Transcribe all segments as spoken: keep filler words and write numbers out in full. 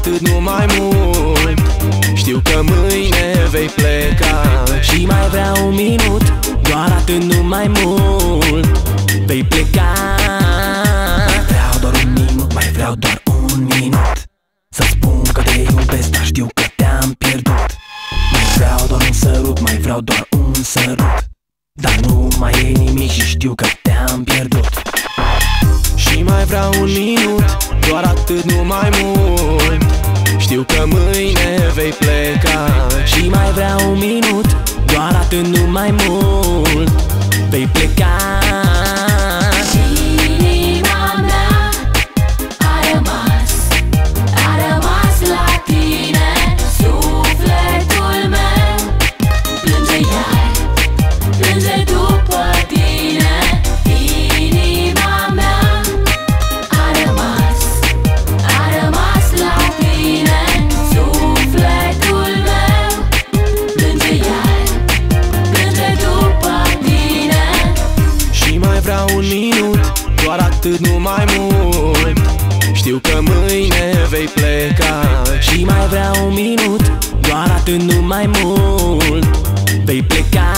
atât, nu mai mult. Știu că mâine vei pleca și mai vreau un minut, doar atât, nu mai mult. Vei pleca. Mai vreau doar un minut, mai vreau doar un minut. Să spun că te iubesc, dar știu că te-am pierdut. Mai vreau doar un sărut, mai vreau doar un sărut. Dar nu mai e nimic și știu că te-am pierdut. Și mai vreau un minut, doar atât, nu mai mult. Știu că mâine vei pleca și mai vreau un minut, doar atât, nu mai mult. Vei pleca. Un minut, doar atât, nu mai mult. Știu că mâine vei pleca și mai vreau un minut, doar atât, nu mai mult. Vei pleca.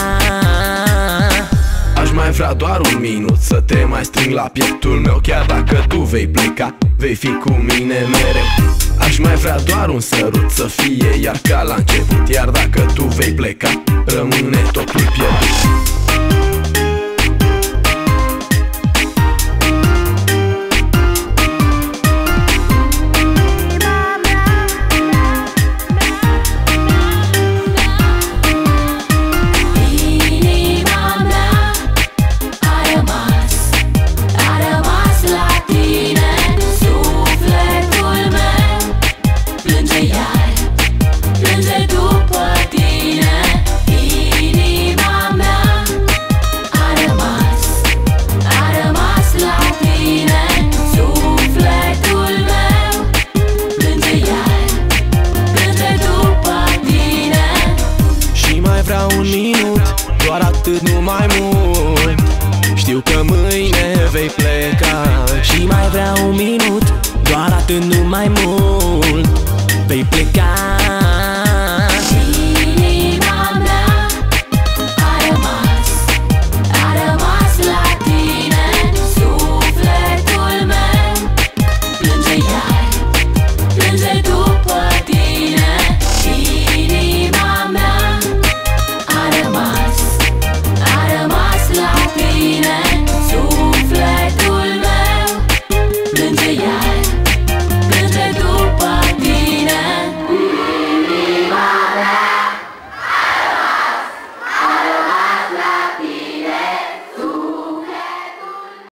Aș mai vrea doar un minut să te mai strâng la pieptul meu. Chiar dacă tu vei pleca, vei fi cu mine mereu. Aș mai vrea doar un sărut să fie iar ca la început. Iar dacă tu vei pleca, rămâne totul pierdut. Un minut, doar atât, nu mai mult. Știu că mâine vei pleca și mai vreau un minut, doar atât, nu mai mult. Vei pleca.